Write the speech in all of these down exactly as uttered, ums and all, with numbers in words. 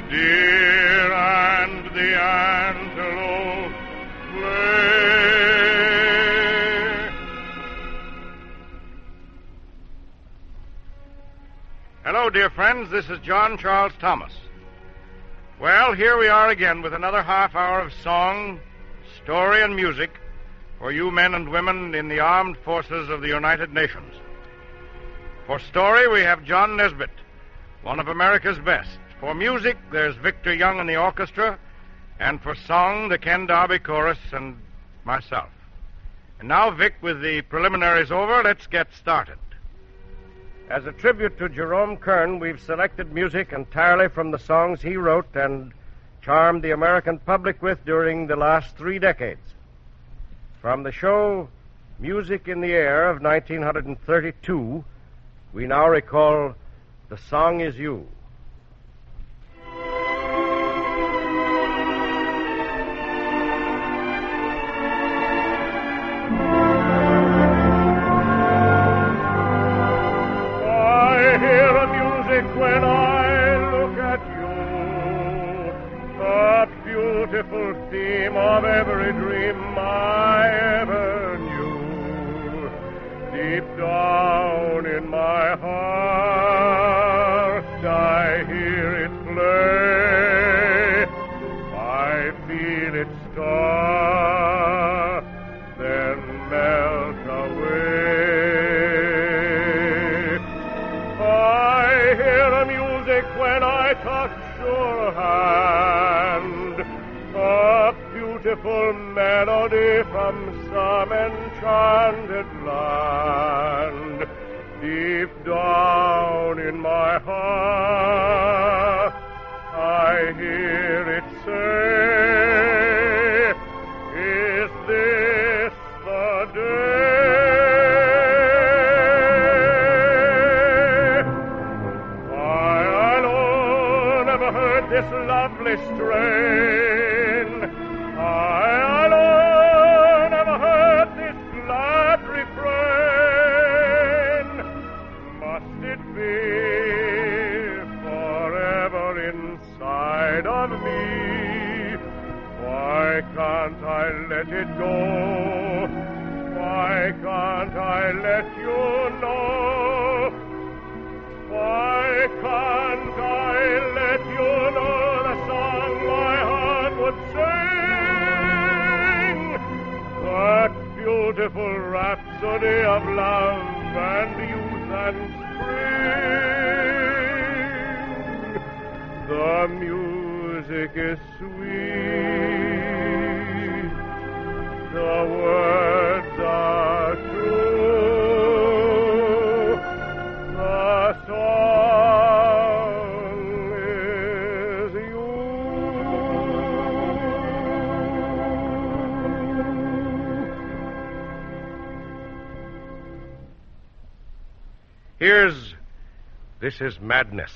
deer and the antelope play. Hello, dear friends. This is John Charles Thomas. Well, here we are again with another half hour of song, story, and music for you men and women in the armed forces of the United Nations. For story, we have John Nesbitt, one of America's best. For music, there's Victor Young and the orchestra, and for song, the Ken Darby Chorus and myself. And now, Vic, with the preliminaries over, let's get started. As a tribute to Jerome Kern, we've selected music entirely from the songs he wrote and charmed the American public with during the last three decades. From the show Music in the Air of nineteen thirty-two, we now recall The Song Is You. When I look at you, a beautiful theme of every dream I ever knew, deep down in my heart I hear it play, I feel it start, then melt away. When I touch your hand, a beautiful melody from some enchanted land, deep down in my heart, I hear it say, is this the day? This lovely strain, I alone have heard this glad refrain. Must it be forever inside of me? Why can't I let it go? Why can't I let you know? Why can't I let you know the song my heart would sing? That beautiful rhapsody of love and youth and spring. The music is sweet, the words are true. The song is you. Here's This Is Madness.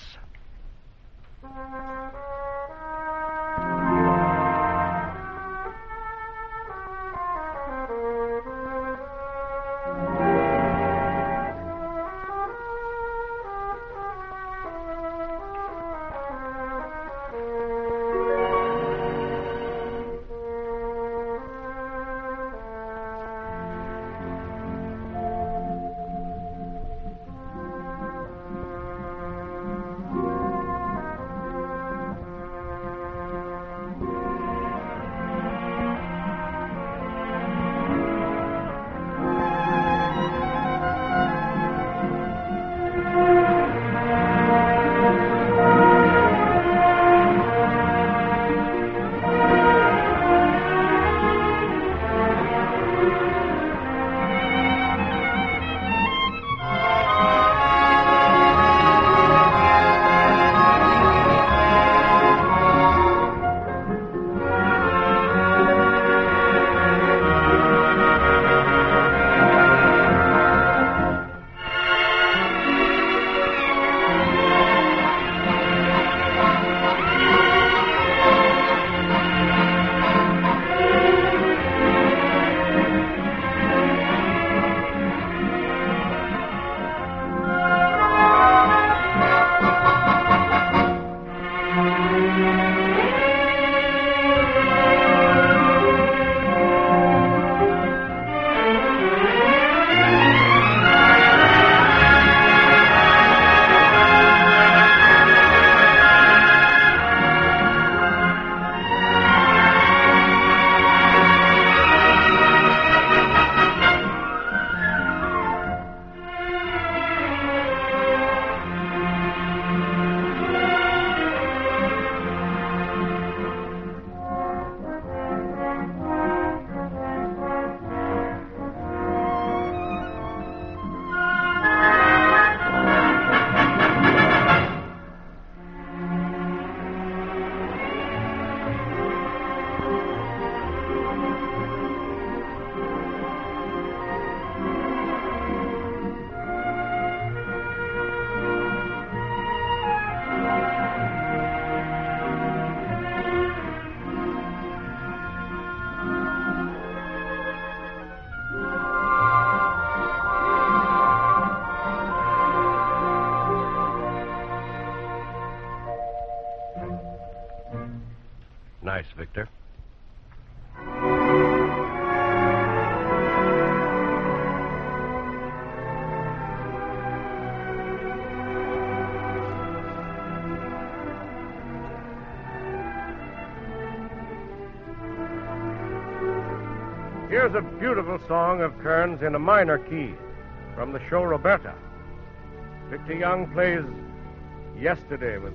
nice, Victor. Here's a beautiful song of Kern's in a minor key from the show Roberta. Victor Young plays Yesterday with...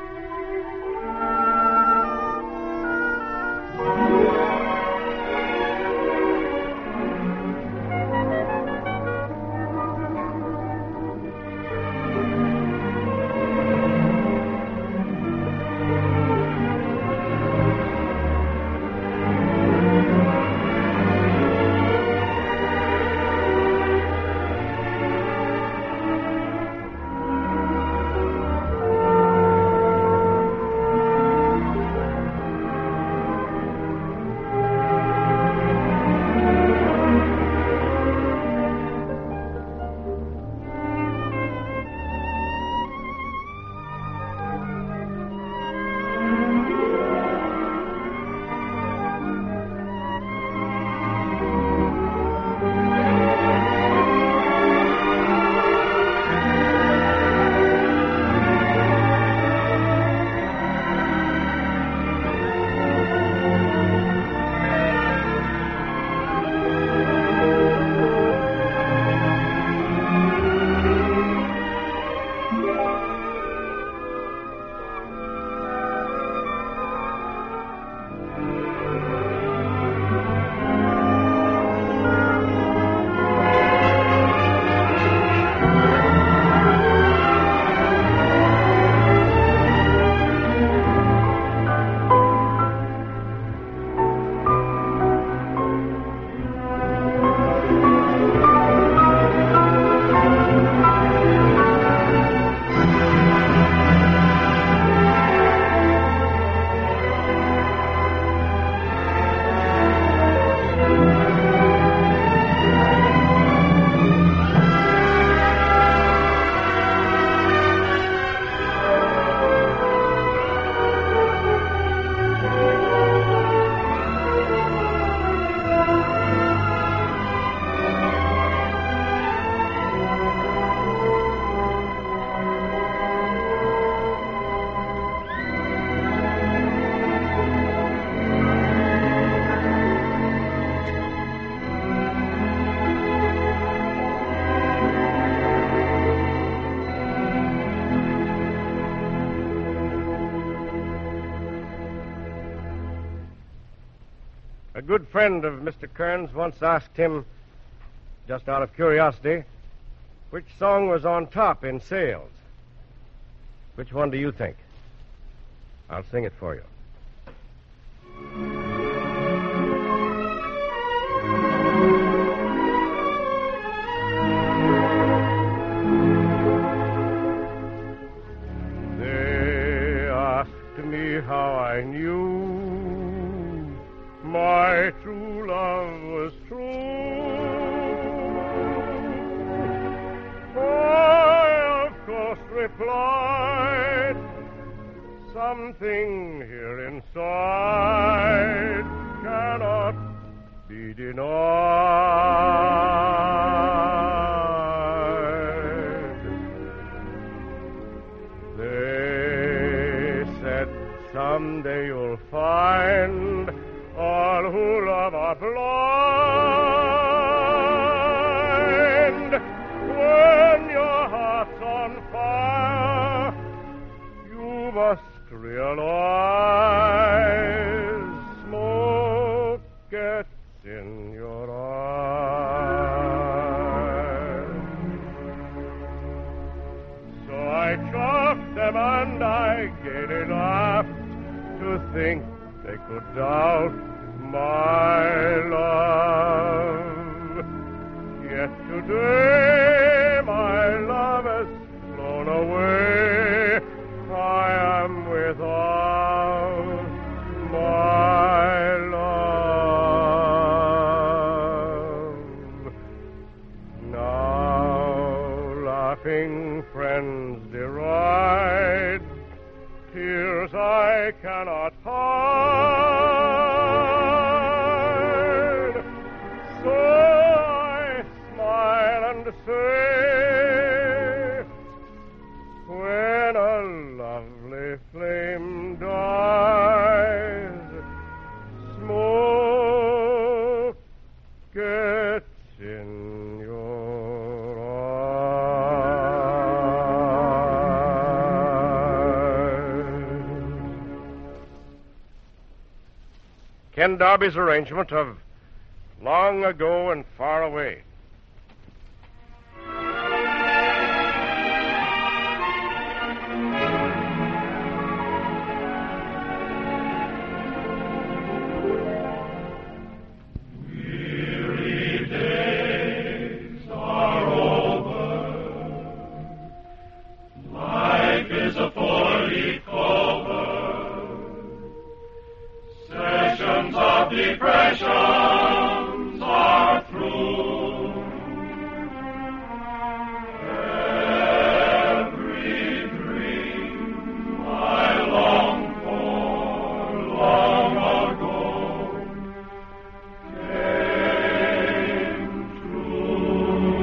A good friend of Mister Kern's once asked him, just out of curiosity, which song was on top in sales. Which one do you think? I'll sing it for you. They asked me how I knew my true love was true. I, of course, replied, something here inside cannot be denied. They said, someday you'll find all who love are blind. When your heart's on fire, you must realize smoke gets in your eyes. So I chopped them and I gaily laughed to think they could doubt my love. Yet today my love has flown away. I am without my love. Now laughing friends deride tears I cannot hide. flame dies, smoke gets in your eyes. Ken Darby's arrangement of Long Ago and Far Away. Depressions are through. Every dream I longed for long ago came true.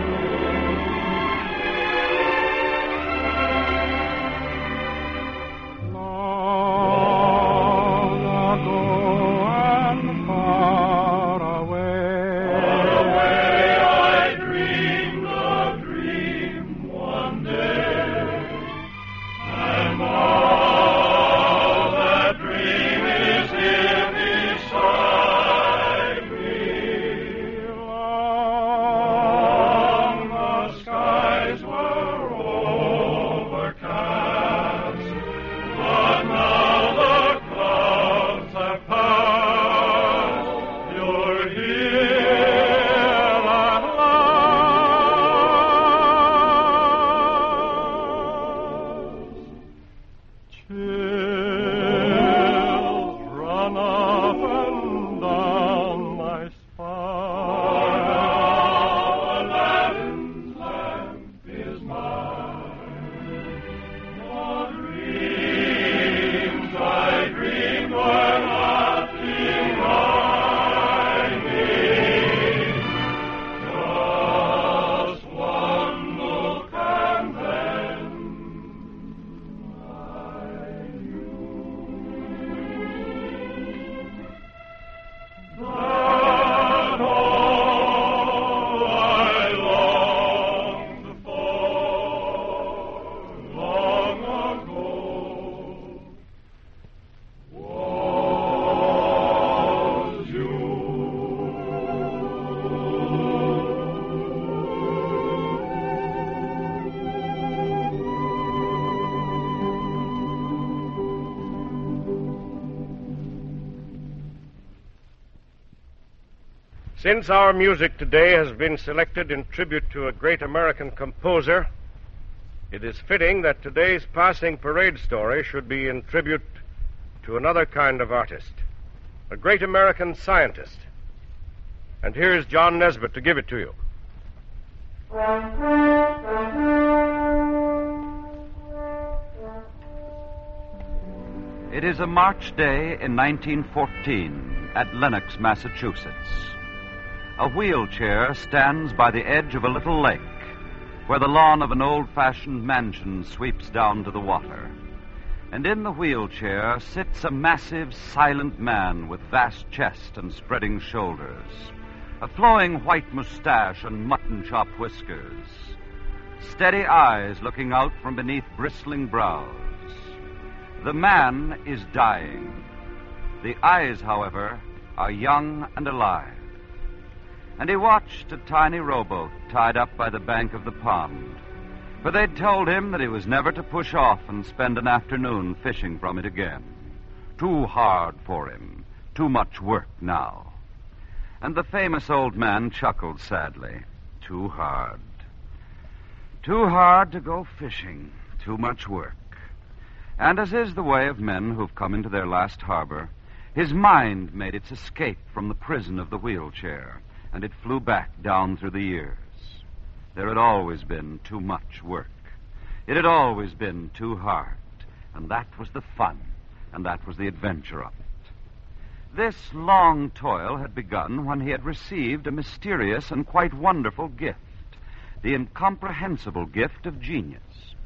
Long ago and far away, far away, I dreamed a dream one day, and now that dream is here beside me. Long the skies were overcast, but now the clouds have passed. You're here at last. Chills run up and down my spine. Aladdin's lamp is mine. The dreams I dreamed were not behind me. Just one look and then I knew that all I longed for long ago was you. Since our music today has been selected in tribute to a great American composer, it is fitting that today's passing parade story should be in tribute to another kind of artist, a great American scientist. And here's John Nesbitt to give it to you. It is a March day in nineteen fourteen at Lenox, Massachusetts. A wheelchair stands by the edge of a little lake where the lawn of an old-fashioned mansion sweeps down to the water. And in the wheelchair sits a massive, silent man with vast chest and spreading shoulders, a flowing white mustache and mutton-chop whiskers, steady eyes looking out from beneath bristling brows. The man is dying. The eyes, however, are young and alive. And he watched a tiny rowboat tied up by the bank of the pond, for they'd told him that he was never to push off and spend an afternoon fishing from it again. Too hard for him, too much work now. And the famous old man chuckled sadly. Too hard. Too hard to go fishing, too much work. And as is the way of men who've come into their last harbor, his mind made its escape from the prison of the wheelchair, and it flew back down through the years. There had always been too much work. It had always been too hard, and that was the fun, and that was the adventure of it. This long toil had begun when he had received a mysterious and quite wonderful gift, the incomprehensible gift of genius.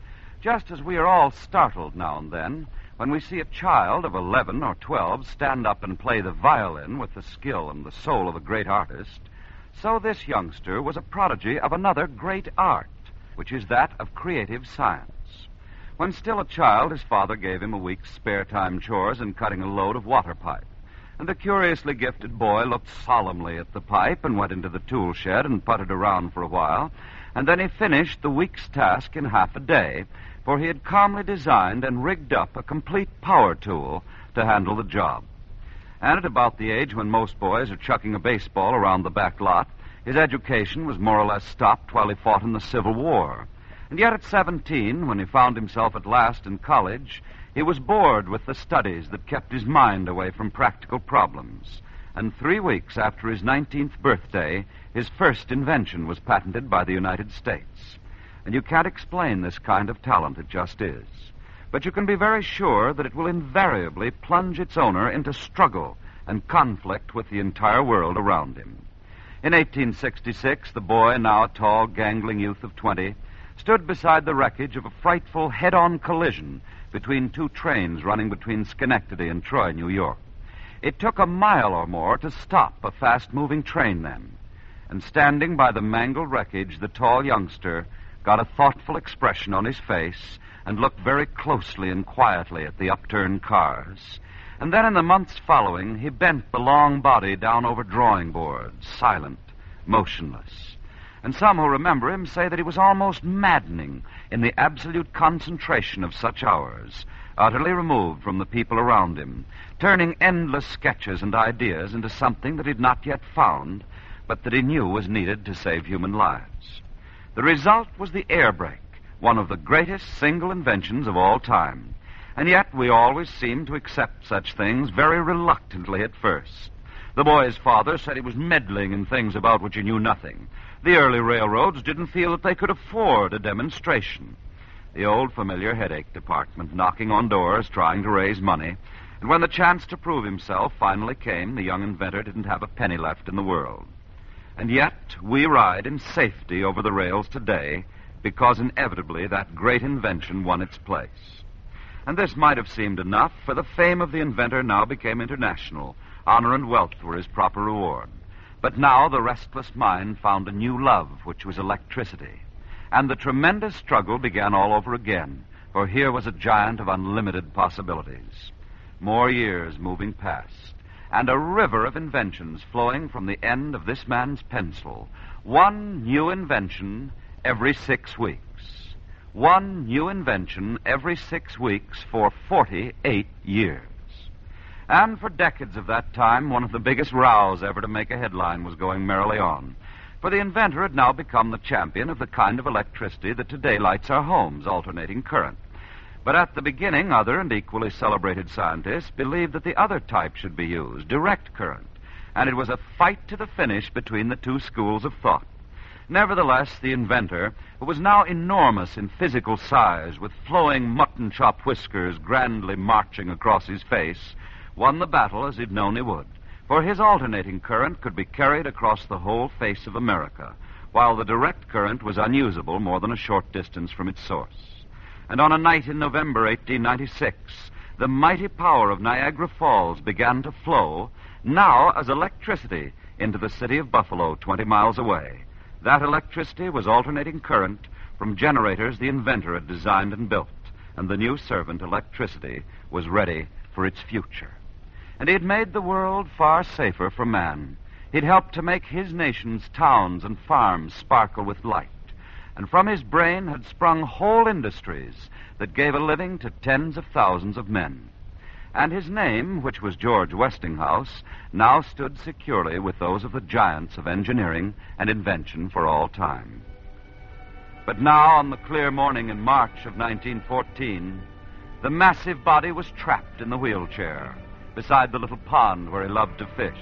Just as we are all startled now and then when we see a child of eleven or twelve stand up and play the violin with the skill and the soul of a great artist, so this youngster was a prodigy of another great art, which is that of creative science. When still a child, his father gave him a week's spare time chores in cutting a load of water pipe. And the curiously gifted boy looked solemnly at the pipe and went into the tool shed and puttered around for a while, and then he finished the week's task in half a day, for he had calmly designed and rigged up a complete power tool to handle the job. And at about the age when most boys are chucking a baseball around the back lot, his education was more or less stopped while he fought in the Civil War. And yet at seventeen, when he found himself at last in college, he was bored with the studies that kept his mind away from practical problems. And three weeks after his nineteenth birthday, his first invention was patented by the United States. And you can't explain this kind of talent, it just is. But you can be very sure that it will invariably plunge its owner into struggle and conflict with the entire world around him. In eighteen sixty-six, the boy, now a tall, gangling youth of twenty, stood beside the wreckage of a frightful head-on collision between two trains running between Schenectady and Troy, New York. It took a mile or more to stop a fast-moving train then. And standing by the mangled wreckage, the tall youngster got a thoughtful expression on his face and looked very closely and quietly at the upturned cars. And then in the months following, he bent the long body down over drawing boards, silent, motionless. And some who remember him say that he was almost maddening in the absolute concentration of such hours, utterly removed from the people around him, turning endless sketches and ideas into something that he'd not yet found, but that he knew was needed to save human lives. The result was the air brake, one of the greatest single inventions of all time. And yet we always seemed to accept such things very reluctantly at first. The boy's father said he was meddling in things about which he knew nothing. The early railroads didn't feel that they could afford a demonstration. The old familiar headache department knocking on doors trying to raise money. And when the chance to prove himself finally came, the young inventor didn't have a penny left in the world. And yet we ride in safety over the rails today because inevitably that great invention won its place. And this might have seemed enough, for the fame of the inventor now became international. Honor and wealth were his proper reward. But now the restless mind found a new love, which was electricity. And the tremendous struggle began all over again, for here was a giant of unlimited possibilities. More years moving past, and a river of inventions flowing from the end of this man's pencil. One new invention every six weeks. One new invention every six weeks for forty-eight years. And for decades of that time, one of the biggest rows ever to make a headline was going merrily on. For the inventor had now become the champion of the kind of electricity that today lights our homes, alternating current. But at the beginning, other and equally celebrated scientists believed that the other type should be used, direct current. And it was a fight to the finish between the two schools of thought. Nevertheless, the inventor, who was now enormous in physical size, with flowing mutton-chop whiskers grandly marching across his face, won the battle as he'd known he would. For his alternating current could be carried across the whole face of America, while the direct current was unusable more than a short distance from its source. And on a night in November eighteen ninety-six, the mighty power of Niagara Falls began to flow, now as electricity, into the city of Buffalo, twenty miles away. That electricity was alternating current from generators the inventor had designed and built, and the new servant, electricity, was ready for its future. And he had made the world far safer for man. He'd helped to make his nation's towns and farms sparkle with light. And from his brain had sprung whole industries that gave a living to tens of thousands of men. And his name, which was George Westinghouse, now stood securely with those of the giants of engineering and invention for all time. But now, on the clear morning in March of nineteen fourteen, the massive body was trapped in the wheelchair beside the little pond where he loved to fish.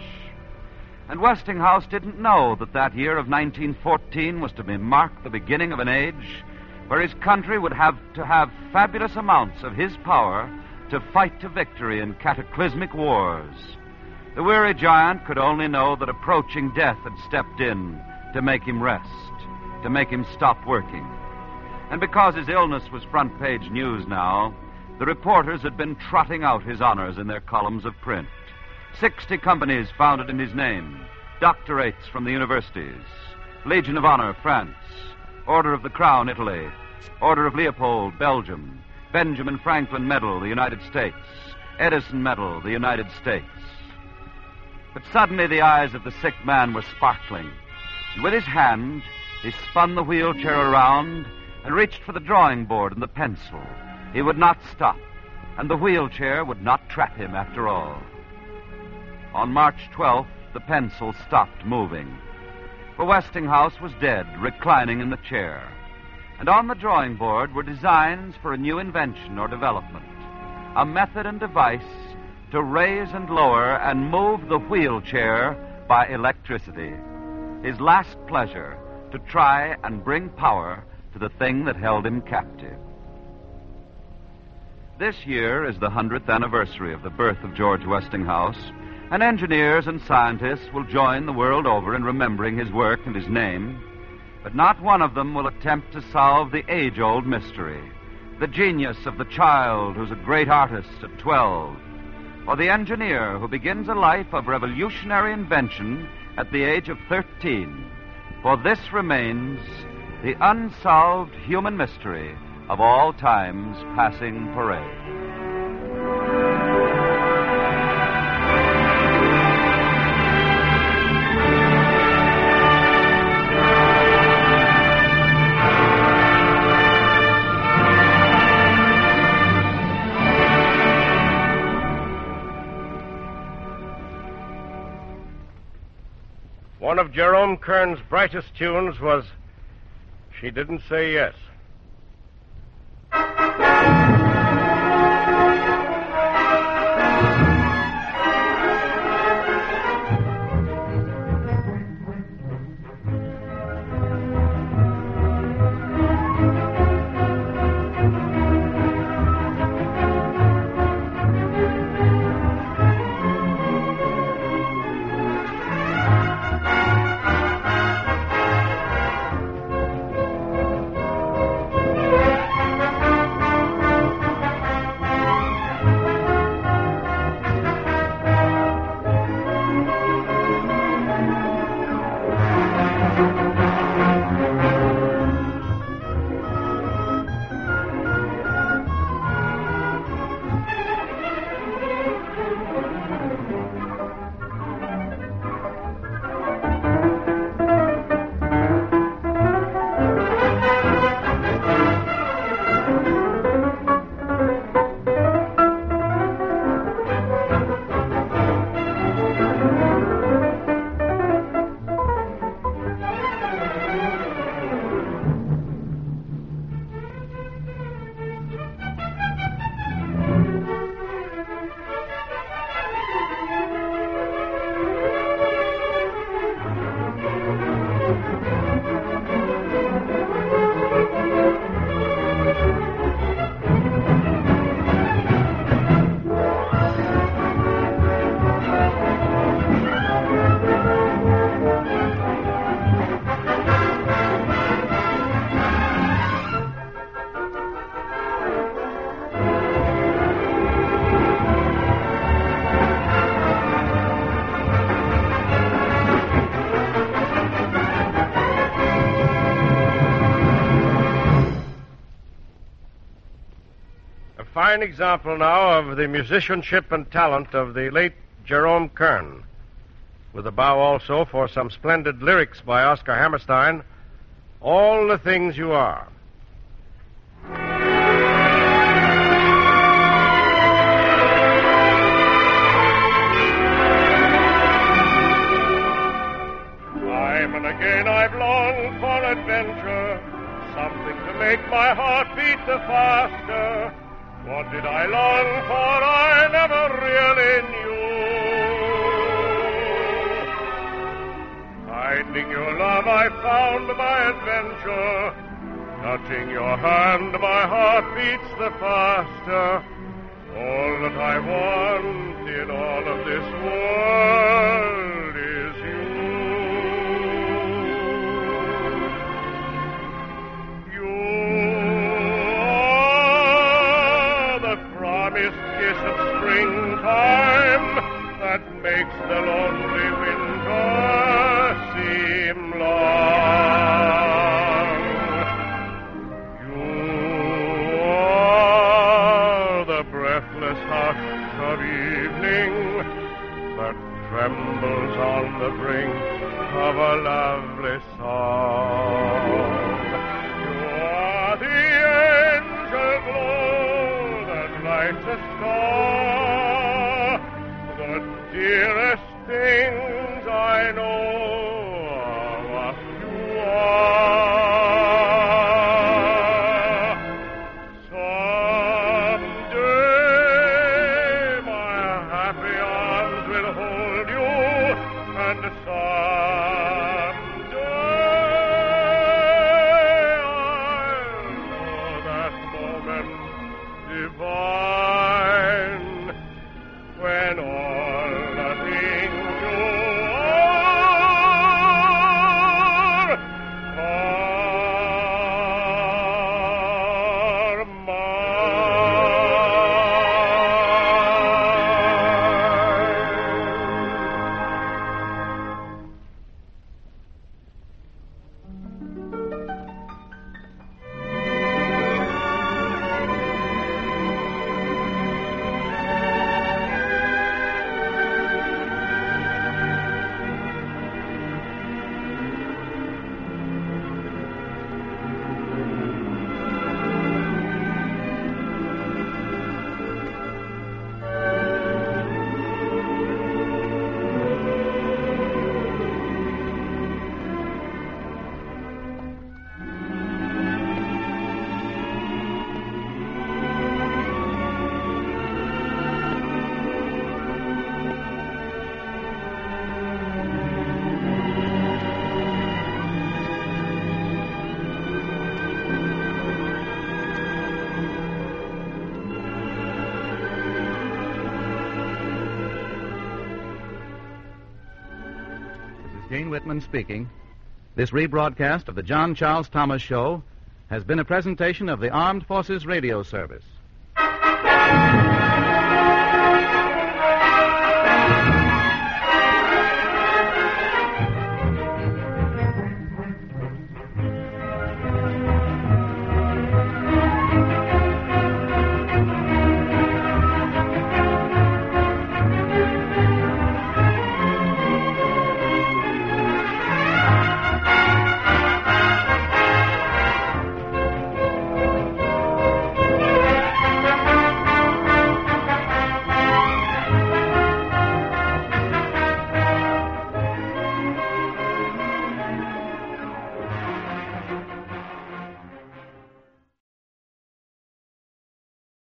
And Westinghouse didn't know that that year of nineteen fourteen was to be marked the beginning of an age where his country would have to have fabulous amounts of his power to fight to victory in cataclysmic wars. The weary giant could only know that approaching death had stepped in to make him rest, to make him stop working. And because his illness was front-page news now, the reporters had been trotting out his honors in their columns of print. Sixty companies founded in his name, doctorates from the universities, Legion of Honor, France, Order of the Crown, Italy, Order of Leopold, Belgium, Benjamin Franklin Medal, the United States, Edison Medal, the United States. But suddenly the eyes of the sick man were sparkling, and with his hand he spun the wheelchair around and reached for the drawing board and the pencil. He would not stop, and the wheelchair would not trap him after all. On March twelfth, the pencil stopped moving. For Westinghouse was dead, reclining in the chair. And on the drawing board were designs for a new invention or development, a method and device to raise and lower and move the wheelchair by electricity. His last pleasure, to try and bring power to the thing that held him captive. This year is the hundredth anniversary of the birth of George Westinghouse, and engineers and scientists will join the world over in remembering his work and his name, but not one of them will attempt to solve the age-old mystery, the genius of the child who's a great artist at twelve, or the engineer who begins a life of revolutionary invention at the age of thirteen. For this remains the unsolved human mystery of all time's passing parade. One of Jerome Kern's brightest tunes was She Didn't Say Yes. Fine example now of the musicianship and talent of the late Jerome Kern, with a bow also for some splendid lyrics by Oscar Hammerstein, All the Things You Are. Time and again I've longed for adventure, something to make my heart beat the faster. What did I long for I never really knew. Finding your love I found my adventure. Touching your hand my heart beats the faster. All that I want in all of this world is you. You. promised kiss of springtime that makes the lonely winter seem long. You are the breathless hush of evening that trembles on the brink of a lovely song. You are the angel glow that lights a star, the dearest things I know are what you are. Someday my happy arms will hold you, and someday I'll know that moment divine when all the things you are are mine. Gene Whitman speaking. This rebroadcast of the John Charles Thomas Show has been a presentation of the Armed Forces Radio Service.